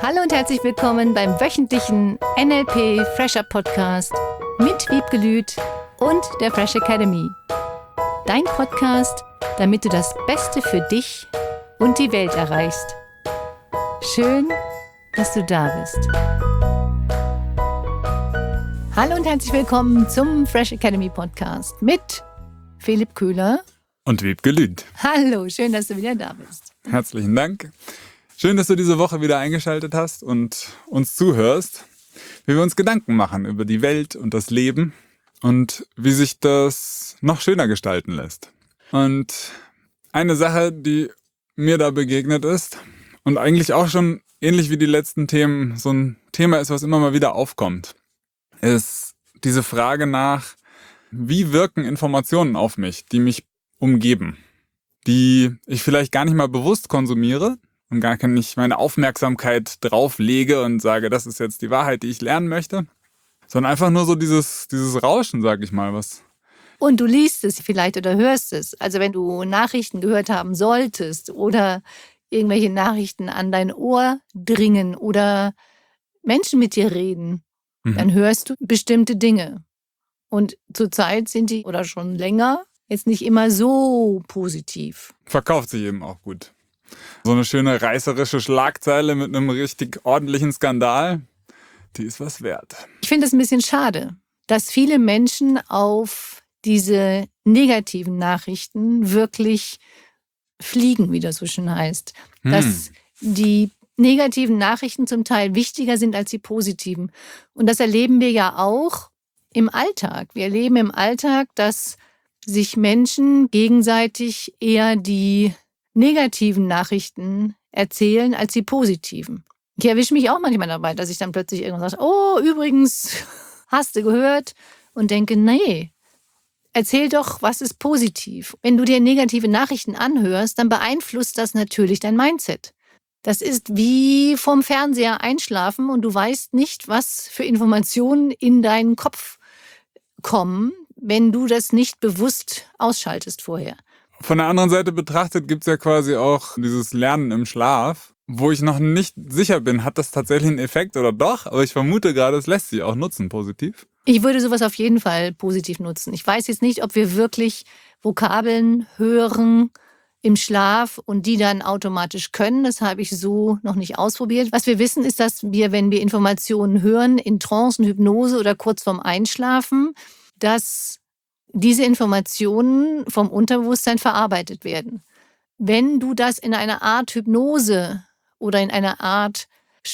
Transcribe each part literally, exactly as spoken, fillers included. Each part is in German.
Hallo und herzlich willkommen beim wöchentlichen N L P Fresher Podcast mit Wiebke Lüth und der Fresh Academy. Dein Podcast, damit du das Beste für dich und die Welt erreichst. Schön, dass du da bist. Hallo und herzlich willkommen zum Fresh Academy Podcast mit Philipp Köhler und Wiebke Lüth. Hallo, schön, dass du wieder da bist. Herzlichen Dank. Schön, dass du diese Woche wieder eingeschaltet hast und uns zuhörst, wie wir uns Gedanken machen über die Welt und das Leben und wie sich das noch schöner gestalten lässt. Und eine Sache, die mir da begegnet ist und eigentlich auch schon ähnlich wie die letzten Themen so ein Thema ist, was immer mal wieder aufkommt, ist diese Frage nach, wie wirken Informationen auf mich, die mich umgeben, die ich vielleicht gar nicht mal bewusst konsumiere, und gar nicht meine Aufmerksamkeit drauf lege und sage, das ist jetzt die Wahrheit, die ich lernen möchte, sondern einfach nur so dieses, dieses Rauschen, sag ich mal, was. Und du liest es vielleicht oder hörst es. Also wenn du Nachrichten gehört haben solltest oder irgendwelche Nachrichten an dein Ohr dringen oder Menschen mit dir reden, mhm. dann hörst du bestimmte Dinge. Und zurzeit sind die, oder schon länger, jetzt nicht immer so positiv. Verkauft sich eben auch gut. So eine schöne reißerische Schlagzeile mit einem richtig ordentlichen Skandal, die ist was wert. Ich finde es ein bisschen schade, dass viele Menschen auf diese negativen Nachrichten wirklich fliegen, wie das so schön heißt. Hm. Dass die negativen Nachrichten zum Teil wichtiger sind als die positiven. Und das erleben wir ja auch im Alltag. Wir erleben im Alltag, dass sich Menschen gegenseitig eher die negativen Nachrichten erzählen als die positiven. Ich erwische mich auch manchmal dabei, dass ich dann plötzlich irgendwann sage, oh, übrigens, hast du gehört? Und denke, nee, erzähl doch, was ist positiv. Wenn du dir negative Nachrichten anhörst, dann beeinflusst das natürlich dein Mindset. Das ist wie vom Fernseher einschlafen und du weißt nicht, was für Informationen in deinen Kopf kommen, wenn du das nicht bewusst ausschaltest vorher. Von der anderen Seite betrachtet gibt es ja quasi auch dieses Lernen im Schlaf, wo ich noch nicht sicher bin, hat das tatsächlich einen Effekt oder doch? Aber ich vermute gerade, es lässt sich auch nutzen, positiv. Ich würde sowas auf jeden Fall positiv nutzen. Ich weiß jetzt nicht, ob wir wirklich Vokabeln hören im Schlaf und die dann automatisch können. Das habe ich so noch nicht ausprobiert. Was wir wissen, ist, dass wir, wenn wir Informationen hören, in Trance, in Hypnose oder kurz vorm Einschlafen, dass diese Informationen vom Unterbewusstsein verarbeitet werden. Wenn du das in eine Art Hypnose oder in eine Art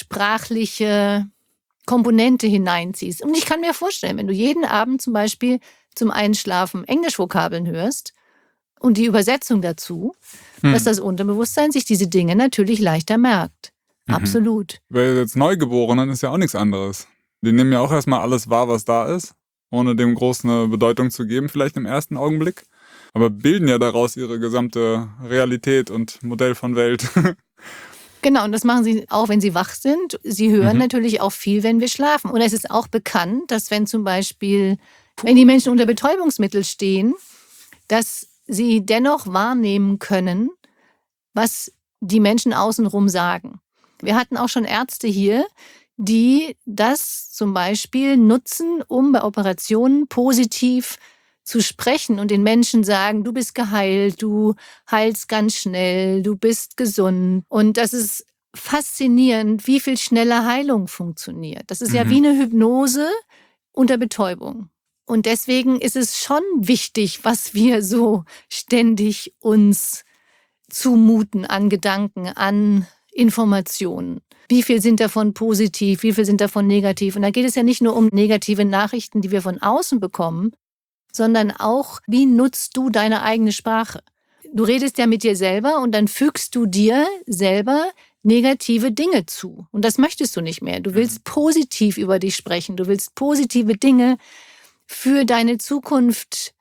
sprachliche Komponente hineinziehst. Und ich kann mir vorstellen, wenn du jeden Abend zum Beispiel zum Einschlafen Englischvokabeln hörst und die Übersetzung dazu, hm. dass das Unterbewusstsein sich diese Dinge natürlich leichter merkt. Mhm. Absolut. Weil jetzt Neugeborenen ist ja auch nichts anderes. Die nehmen ja auch erstmal alles wahr, was da ist, ohne dem groß eine Bedeutung zu geben, vielleicht im ersten Augenblick. Aber bilden ja daraus ihre gesamte Realität und Modell von Welt. Genau, und das machen sie auch, wenn sie wach sind. Sie hören mhm. natürlich auch viel, wenn wir schlafen. Und es ist auch bekannt, dass wenn zum Beispiel, wenn die Menschen unter Betäubungsmittel stehen, dass sie dennoch wahrnehmen können, was die Menschen außenrum sagen. Wir hatten auch schon Ärzte hier, die das zum Beispiel nutzen, um bei Operationen positiv zu sprechen und den Menschen sagen, du bist geheilt, du heilst ganz schnell, du bist gesund. Und das ist faszinierend, wie viel schneller Heilung funktioniert. Das ist mhm. ja wie eine Hypnose unter Betäubung. Und deswegen ist es schon wichtig, was wir so ständig uns zumuten an Gedanken, an Informationen. Wie viel sind davon positiv, wie viel sind davon negativ? Und da geht es ja nicht nur um negative Nachrichten, die wir von außen bekommen, sondern auch, wie nutzt du deine eigene Sprache? Du redest ja mit dir selber und dann fügst du dir selber negative Dinge zu. Und das möchtest du nicht mehr. Du willst positiv über dich sprechen. Du willst positive Dinge für deine Zukunft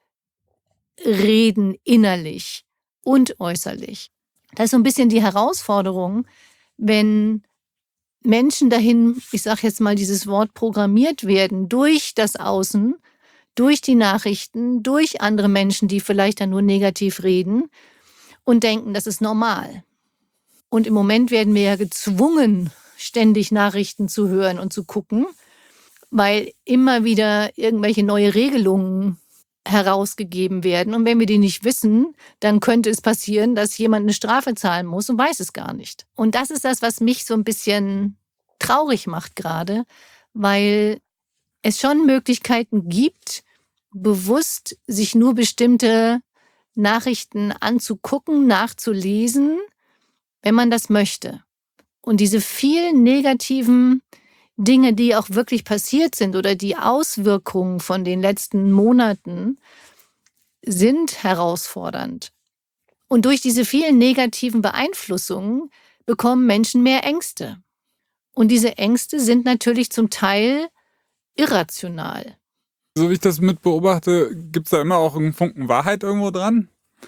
reden, innerlich und äußerlich. Das ist so ein bisschen die Herausforderung, wenn Menschen dahin, ich sage jetzt mal dieses Wort, programmiert werden durch das Außen, durch die Nachrichten, durch andere Menschen, die vielleicht dann nur negativ reden und denken, das ist normal. Und im Moment werden wir ja gezwungen, ständig Nachrichten zu hören und zu gucken, weil immer wieder irgendwelche neue Regelungen herausgegeben werden. Und wenn wir die nicht wissen, dann könnte es passieren, dass jemand eine Strafe zahlen muss und weiß es gar nicht. Und das ist das, was mich so ein bisschen traurig macht gerade, weil es schon Möglichkeiten gibt, bewusst sich nur bestimmte Nachrichten anzugucken, nachzulesen, wenn man das möchte. Und diese vielen negativen Dinge, die auch wirklich passiert sind oder die Auswirkungen von den letzten Monaten sind herausfordernd. Und durch diese vielen negativen Beeinflussungen bekommen Menschen mehr Ängste. Und diese Ängste sind natürlich zum Teil irrational. So wie ich das mit beobachte, gibt es da immer auch einen Funken Wahrheit irgendwo dran.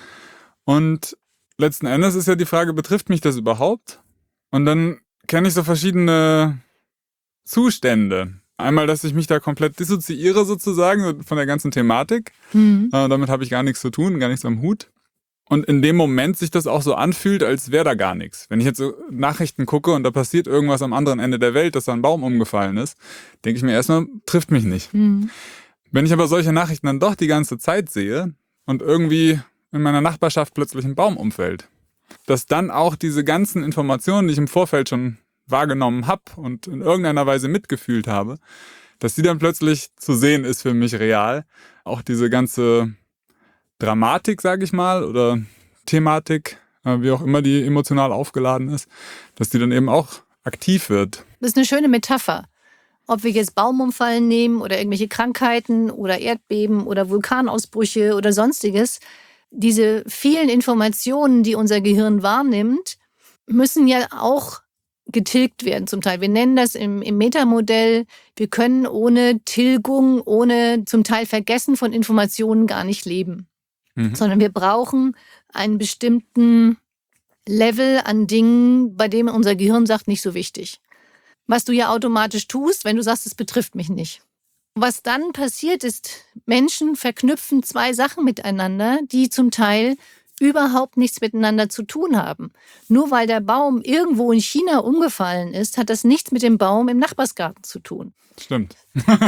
Und letzten Endes ist ja die Frage, betrifft mich das überhaupt? Und dann kenne ich so verschiedene Zustände. Einmal, dass ich mich da komplett dissoziiere sozusagen von der ganzen Thematik. Mhm. Äh, damit habe ich gar nichts zu tun, gar nichts am Hut. Und in dem Moment sich das auch so anfühlt, als wäre da gar nichts. Wenn ich jetzt so Nachrichten gucke und da passiert irgendwas am anderen Ende der Welt, dass da ein Baum umgefallen ist, denke ich mir erstmal, trifft mich nicht. Mhm. Wenn ich aber solche Nachrichten dann doch die ganze Zeit sehe und irgendwie in meiner Nachbarschaft plötzlich ein Baum umfällt, dass dann auch diese ganzen Informationen, die ich im Vorfeld schon wahrgenommen habe und in irgendeiner Weise mitgefühlt habe, dass die dann plötzlich zu sehen ist für mich real. Auch diese ganze Dramatik, sage ich mal, oder Thematik, wie auch immer die emotional aufgeladen ist, dass die dann eben auch aktiv wird. Das ist eine schöne Metapher. Ob wir jetzt Baumumfall nehmen oder irgendwelche Krankheiten oder Erdbeben oder Vulkanausbrüche oder sonstiges, diese vielen Informationen, die unser Gehirn wahrnimmt, müssen ja auch getilgt werden zum Teil. Wir nennen das im, im Metamodell, wir können ohne Tilgung, ohne zum Teil Vergessen von Informationen gar nicht leben. Mhm. Sondern wir brauchen einen bestimmten Level an Dingen, bei dem unser Gehirn sagt, nicht so wichtig. Was du ja automatisch tust, wenn du sagst, es betrifft mich nicht. Was dann passiert ist, Menschen verknüpfen zwei Sachen miteinander, die zum Teil überhaupt nichts miteinander zu tun haben. Nur weil der Baum irgendwo in China umgefallen ist, hat das nichts mit dem Baum im Nachbarsgarten zu tun. Stimmt.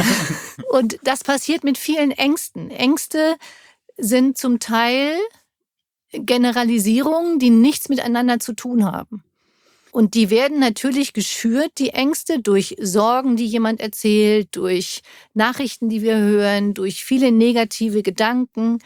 Und das passiert mit vielen Ängsten. Ängste sind zum Teil Generalisierungen, die nichts miteinander zu tun haben. Und die werden natürlich geschürt, die Ängste, durch Sorgen, die jemand erzählt, durch Nachrichten, die wir hören, durch viele negative Gedanken.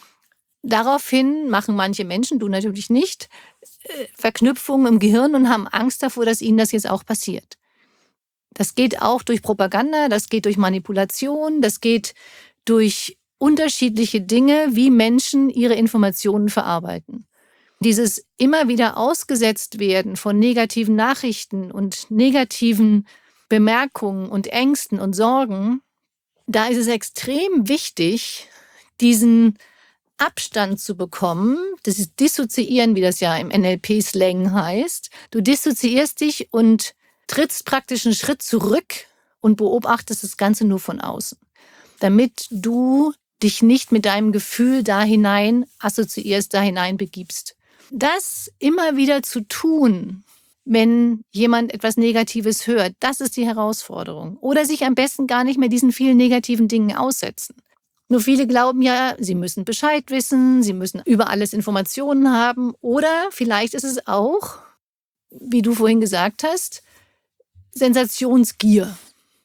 Daraufhin machen manche Menschen, du natürlich nicht, Verknüpfungen im Gehirn und haben Angst davor, dass ihnen das jetzt auch passiert. Das geht auch durch Propaganda, das geht durch Manipulation, das geht durch unterschiedliche Dinge, wie Menschen ihre Informationen verarbeiten. Dieses immer wieder ausgesetzt werden von negativen Nachrichten und negativen Bemerkungen und Ängsten und Sorgen, da ist es extrem wichtig, diesen Abstand zu bekommen, das ist Dissoziieren, wie das ja im N L P-Slang heißt. Du dissoziierst dich und trittst praktisch einen Schritt zurück und beobachtest das Ganze nur von außen, damit du dich nicht mit deinem Gefühl da hinein assoziierst, da hinein begibst. Das immer wieder zu tun, wenn jemand etwas Negatives hört, das ist die Herausforderung. Oder sich am besten gar nicht mehr diesen vielen negativen Dingen aussetzen. Nur viele glauben ja, sie müssen Bescheid wissen, sie müssen über alles Informationen haben. Oder vielleicht ist es auch, wie du vorhin gesagt hast, Sensationsgier.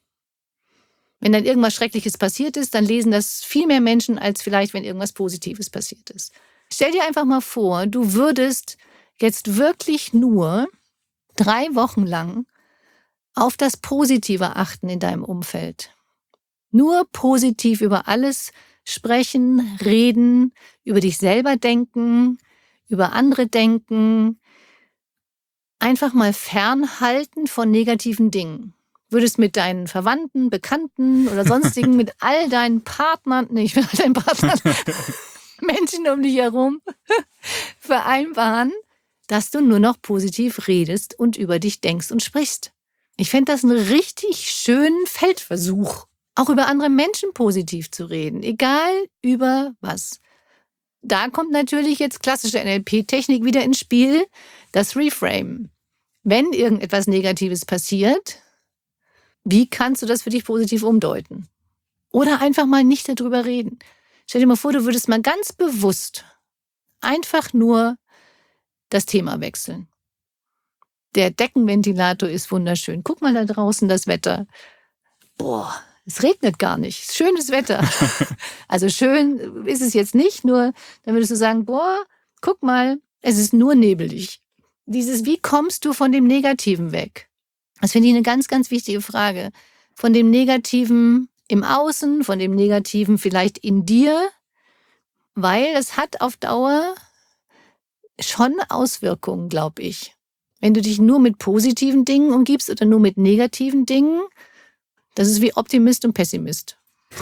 Wenn dann irgendwas Schreckliches passiert ist, dann lesen das viel mehr Menschen, als vielleicht, wenn irgendwas Positives passiert ist. Stell dir einfach mal vor, du würdest jetzt wirklich nur drei Wochen lang auf das Positive achten in deinem Umfeld. Nur positiv über alles sprechen, reden, über dich selber denken, über andere denken. Einfach mal fernhalten von negativen Dingen. Würdest mit deinen Verwandten, Bekannten oder sonstigen, mit all deinen Partnern, nicht mit all deinen Partnern, Menschen um dich herum vereinbaren, dass du nur noch positiv redest und über dich denkst und sprichst. Ich fände das einen richtig schönen Feldversuch, auch über andere Menschen positiv zu reden, egal über was. Da kommt natürlich jetzt klassische N L P-Technik wieder ins Spiel, das Reframe. wenn irgendetwas Negatives passiert, wie kannst du das für dich positiv umdeuten? Oder einfach mal nicht darüber reden. Stell dir mal vor, du würdest mal ganz bewusst einfach nur das Thema wechseln. Der Deckenventilator ist wunderschön. Guck mal da draußen das Wetter. Boah, es regnet gar nicht. Schönes Wetter. Also schön ist es jetzt nicht, nur dann würdest du sagen, boah, guck mal, es ist nur nebelig. Dieses, wie kommst du von dem Negativen weg? Das finde ich eine ganz, ganz wichtige Frage. Von dem Negativen im Außen, von dem Negativen vielleicht in dir, weil es hat auf Dauer schon Auswirkungen, glaube ich. Wenn du dich nur mit positiven Dingen umgibst oder nur mit negativen Dingen, das ist wie Optimist und Pessimist.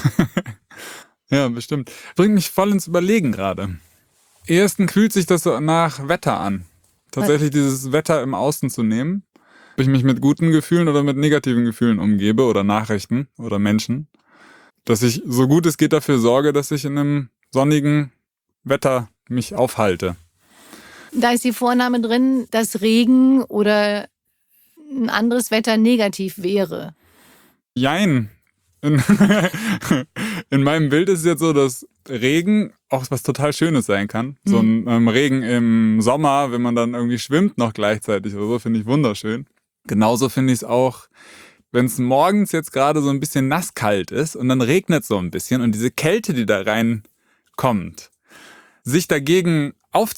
Ja, bestimmt. Bringt mich voll ins Überlegen gerade. Erstens fühlt sich das so nach Wetter an. Tatsächlich dieses Wetter im Außen zu nehmen. Ob ich mich mit guten Gefühlen oder mit negativen Gefühlen umgebe oder Nachrichten oder Menschen. Dass ich so gut es geht dafür sorge, dass ich in einem sonnigen Wetter mich aufhalte. Da ist die Vornahme drin, dass Regen oder ein anderes Wetter negativ wäre. Jein. In, in meinem Bild ist es jetzt so, dass Regen auch was total Schönes sein kann. Mhm. So ein ähm, Regen im Sommer, wenn man dann irgendwie schwimmt noch gleichzeitig oder so, finde ich wunderschön. Genauso finde ich es auch, wenn es morgens jetzt gerade so ein bisschen nasskalt ist und dann regnet so ein bisschen und diese Kälte, die da reinkommt, sich dagegen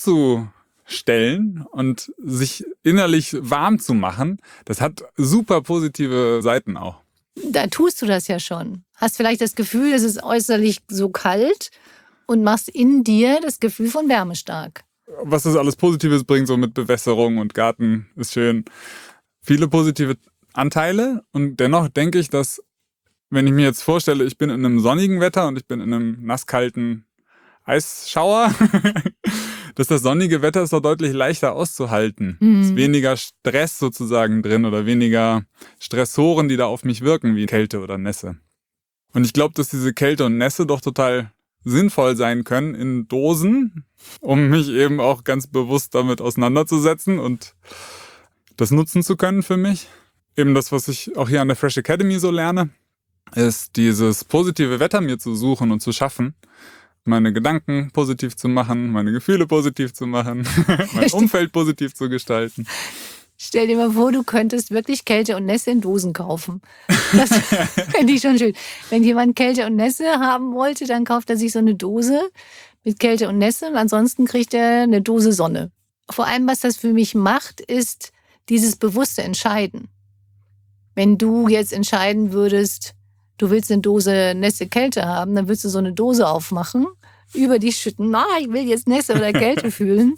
aufzustellen und sich innerlich warm zu machen, das hat super positive Seiten auch. Da tust du das ja schon. Hast vielleicht das Gefühl, es ist äußerlich so kalt und machst in dir das Gefühl von Wärme stark. Was das alles Positives bringt, so mit Bewässerung und Garten, ist schön. Viele positive Anteile und dennoch denke ich, dass, wenn ich mir jetzt vorstelle, ich bin in einem sonnigen Wetter und ich bin in einem nasskalten Eisschauer, dass das sonnige Wetter ist doch deutlich leichter auszuhalten. Mhm. Es ist weniger Stress sozusagen drin oder weniger Stressoren, die da auf mich wirken, wie Kälte oder Nässe. Und ich glaube, dass diese Kälte und Nässe doch total sinnvoll sein können in Dosen, um mich eben auch ganz bewusst damit auseinanderzusetzen und das nutzen zu können für mich. Eben das, was ich auch hier an der Fresh Academy so lerne, ist dieses positive Wetter mir zu suchen und zu schaffen, meine Gedanken positiv zu machen, meine Gefühle positiv zu machen, mein Umfeld positiv zu gestalten. Stell dir mal vor, du könntest wirklich Kälte und Nässe in Dosen kaufen. Das fände ich schon schön. Wenn jemand Kälte und Nässe haben wollte, dann kauft er sich so eine Dose mit Kälte und Nässe und ansonsten kriegt er eine Dose Sonne. Vor allem, was das für mich macht, ist dieses bewusste Entscheiden. Wenn du jetzt entscheiden würdest, du willst eine Dose Nässe Kälte haben, dann würdest du so eine Dose aufmachen, über dich schütten, ah, ich will jetzt Nässe oder Kälte fühlen.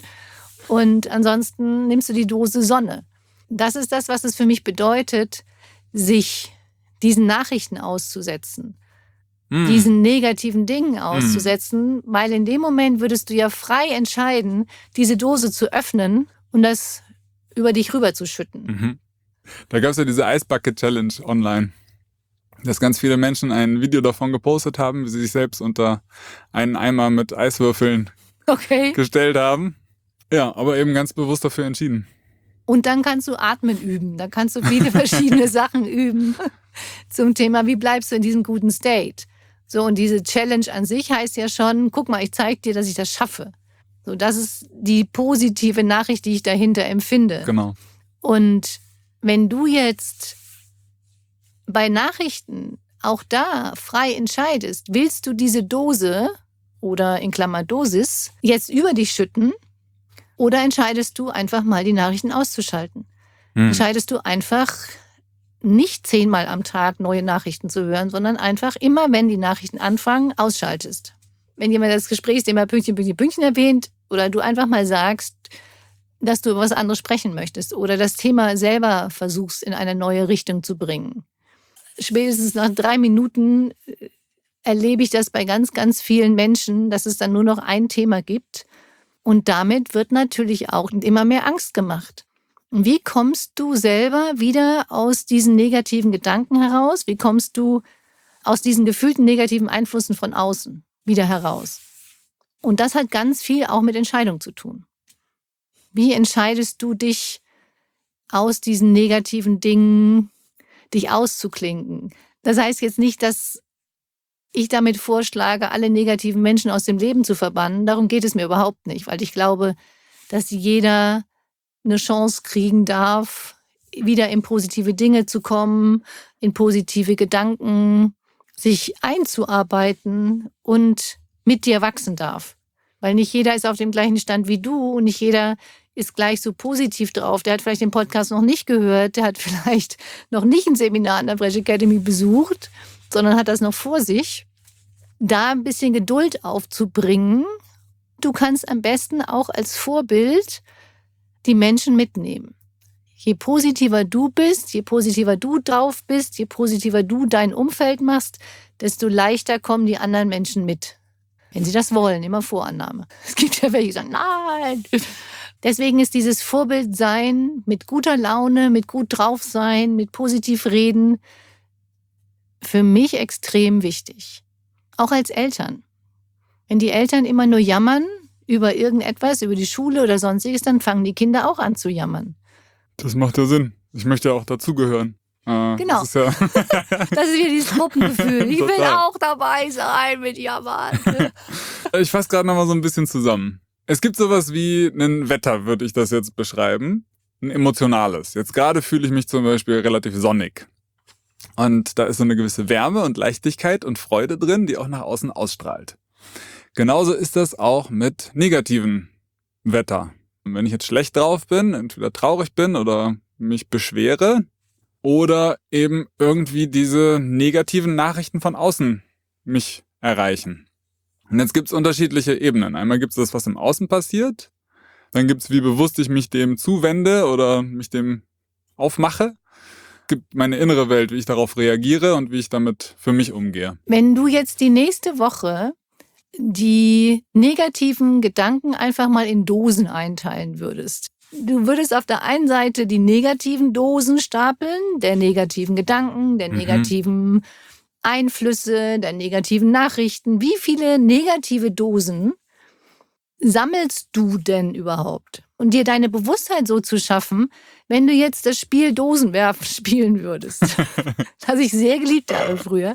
Und ansonsten nimmst du die Dose Sonne. Das ist das, was es für mich bedeutet, sich diesen Nachrichten auszusetzen, mm. diesen negativen Dingen auszusetzen, mm. weil in dem Moment würdest du ja frei entscheiden, diese Dose zu öffnen und das über dich rüberzuschütten. Mhm. Da gab es ja diese Ice Bucket Challenge online, dass ganz viele Menschen ein Video davon gepostet haben, wie sie sich selbst unter einen Eimer mit Eiswürfeln okay. gestellt haben. Ja, aber eben ganz bewusst dafür entschieden. Und dann kannst du Atmen üben. Da kannst du viele verschiedene Sachen üben zum Thema, wie bleibst du in diesem guten State. So, und diese Challenge an sich heißt ja schon, guck mal, ich zeige dir, dass ich das schaffe. So, das ist die positive Nachricht, die ich dahinter empfinde. Genau. Und wenn du jetzt bei Nachrichten auch da frei entscheidest, willst du diese Dose oder in Klammer Dosis jetzt über dich schütten oder entscheidest du einfach mal die Nachrichten auszuschalten? Hm. Entscheidest du einfach nicht zehnmal am Tag neue Nachrichten zu hören, sondern einfach immer, wenn die Nachrichten anfangen, ausschaltest. Wenn jemand das Gesprächsthema Pünktchen, Pünktchen, Pünktchen erwähnt oder du einfach mal sagst, dass du über was anderes sprechen möchtest oder das Thema selber versuchst, in eine neue Richtung zu bringen. Spätestens nach drei Minuten erlebe ich das bei ganz, ganz vielen Menschen, dass es dann nur noch ein Thema gibt. Und damit wird natürlich auch immer mehr Angst gemacht. Wie kommst du selber wieder aus diesen negativen Gedanken heraus? Wie kommst du aus diesen gefühlten negativen Einflüssen von außen wieder heraus? Und das hat ganz viel auch mit Entscheidung zu tun. Wie entscheidest du dich aus diesen negativen Dingen dich auszuklinken. Das heißt jetzt nicht, dass ich damit vorschlage, alle negativen Menschen aus dem Leben zu verbannen. Darum geht es mir überhaupt nicht, weil ich glaube, dass jeder eine Chance kriegen darf, wieder in positive Dinge zu kommen, in positive Gedanken, sich einzuarbeiten und mit dir wachsen darf. Weil nicht jeder ist auf dem gleichen Stand wie du und nicht jeder ist gleich so positiv drauf. Der hat vielleicht den Podcast noch nicht gehört, der hat vielleicht noch nicht ein Seminar an der Brecht Academy besucht, sondern hat das noch vor sich. Da ein bisschen Geduld aufzubringen. Du kannst am besten auch als Vorbild die Menschen mitnehmen. Je positiver du bist, je positiver du drauf bist, je positiver du dein Umfeld machst, desto leichter kommen die anderen Menschen mit. Wenn sie das wollen, immer Vorannahme. Es gibt ja welche, die sagen, nein. Deswegen ist dieses Vorbildsein mit guter Laune, mit gut drauf sein, mit positiv reden für mich extrem wichtig. Auch als Eltern. Wenn die Eltern immer nur jammern über irgendetwas, über die Schule oder sonstiges, dann fangen die Kinder auch an zu jammern. Das macht ja Sinn. Ich möchte ja auch dazugehören. Äh, genau. Das ist, ja das ist wieder dieses Gruppengefühl. Ich will Total. auch dabei sein mit Jammern. Ich fasse gerade noch mal so ein bisschen zusammen. Es gibt sowas wie ein Wetter, würde ich das jetzt beschreiben. Ein emotionales. Jetzt gerade fühle ich mich zum Beispiel relativ sonnig. Und da ist so eine gewisse Wärme und Leichtigkeit und Freude drin, die auch nach außen ausstrahlt. Genauso ist das auch mit negativen Wetter. Und wenn ich jetzt schlecht drauf bin, entweder traurig bin oder mich beschwere oder eben irgendwie diese negativen Nachrichten von außen mich erreichen. Und jetzt gibt's unterschiedliche Ebenen. Einmal gibt's das, was im Außen passiert. Dann gibt's, wie bewusst ich mich dem zuwende oder mich dem aufmache. Es gibt meine innere Welt, wie ich darauf reagiere und wie ich damit für mich umgehe. Wenn du jetzt die nächste Woche die negativen Gedanken einfach mal in Dosen einteilen würdest. Du würdest auf der einen Seite die negativen Dosen stapeln, der negativen Gedanken, der negativen mhm. Einflüsse, der negativen Nachrichten. Wie viele negative Dosen sammelst du denn überhaupt? Und dir deine Bewusstheit so zu schaffen, wenn du jetzt das Spiel Dosenwerfen spielen würdest, das ich sehr geliebt habe früher,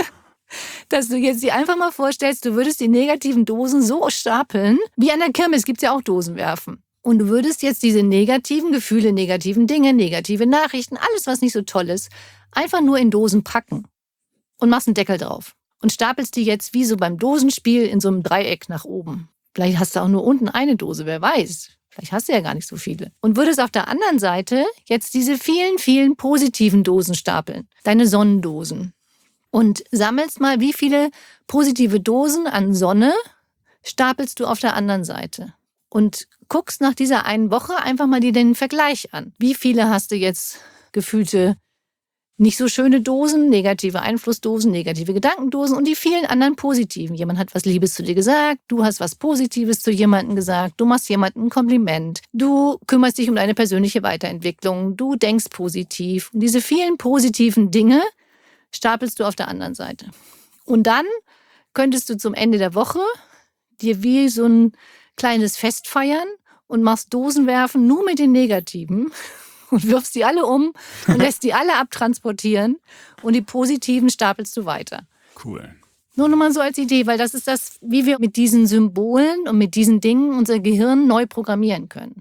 dass du jetzt dir einfach mal vorstellst, du würdest die negativen Dosen so stapeln, wie an der Kirmes gibt es ja auch Dosenwerfen. Und du würdest jetzt diese negativen Gefühle, negativen Dinge, negative Nachrichten, alles, was nicht so toll ist, einfach nur in Dosen packen und machst einen Deckel drauf. Und stapelst die jetzt wie so beim Dosenspiel in so einem Dreieck nach oben. Vielleicht hast du auch nur unten eine Dose, wer weiß. Vielleicht hast du ja gar nicht so viele. Und würdest auf der anderen Seite jetzt diese vielen, vielen positiven Dosen stapeln. Deine Sonnendosen. Und sammelst mal, wie viele positive Dosen an Sonne stapelst du auf der anderen Seite. Und guckst nach dieser einen Woche einfach mal dir den Vergleich an. Wie viele hast du jetzt gefühlte nicht so schöne Dosen, negative Einflussdosen, negative Gedankendosen und die vielen anderen positiven. Jemand hat was Liebes zu dir gesagt, du hast was Positives zu jemandem gesagt, du machst jemandem ein Kompliment, du kümmerst dich um deine persönliche Weiterentwicklung, du denkst positiv. Und diese vielen positiven Dinge stapelst du auf der anderen Seite. Und dann könntest du zum Ende der Woche dir wie so ein kleines Fest feiern und machst Dosenwerfen nur mit den Negativen und wirfst die alle um und lässt die alle abtransportieren und die positiven stapelst du weiter. Cool. Nur nochmal so als Idee, weil das ist das, wie wir mit diesen Symbolen und mit diesen Dingen unser Gehirn neu programmieren können.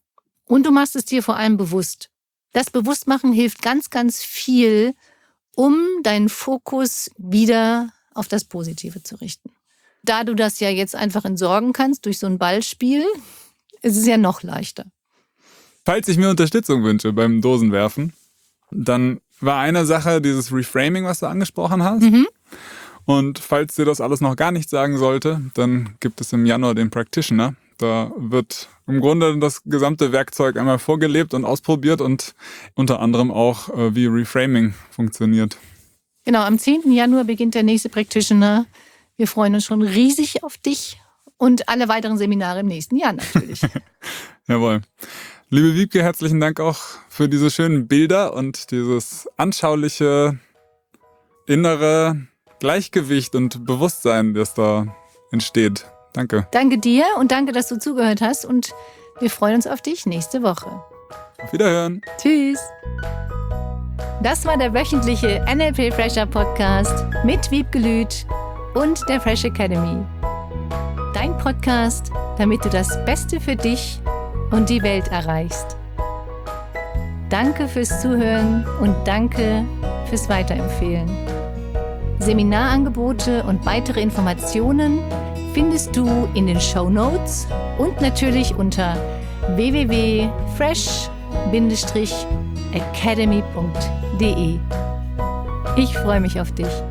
Und du machst es dir vor allem bewusst. Das Bewusstmachen hilft ganz, ganz viel, um deinen Fokus wieder auf das Positive zu richten. Da du das ja jetzt einfach entsorgen kannst durch so ein Ballspiel, ist es ja noch leichter. Falls ich mir Unterstützung wünsche beim Dosenwerfen, dann war eine Sache dieses Reframing, was du angesprochen hast. Mhm. Und falls dir das alles noch gar nicht sagen sollte, dann gibt es im Januar den Practitioner. Da wird im Grunde das gesamte Werkzeug einmal vorgelebt und ausprobiert und unter anderem auch, wie Reframing funktioniert. Genau, am zehnten Januar beginnt der nächste Practitioner. Wir freuen uns schon riesig auf dich und alle weiteren Seminare im nächsten Jahr natürlich. Jawohl. Liebe Wiebke, herzlichen Dank auch für diese schönen Bilder und dieses anschauliche innere Gleichgewicht und Bewusstsein, das da entsteht. Danke. Danke dir und danke, dass du zugehört hast und wir freuen uns auf dich nächste Woche. Auf Wiederhören. Tschüss. Das war der wöchentliche N L P Fresher Podcast mit Wiebke Lüth und der Fresh Academy. Dein Podcast, damit du das Beste für dich und die Welt erreichst. Danke fürs Zuhören und danke fürs Weiterempfehlen. Seminarangebote und weitere Informationen findest du in den Shownotes und natürlich unter w w w punkt fresh academy punkt d e. Ich freue mich auf dich.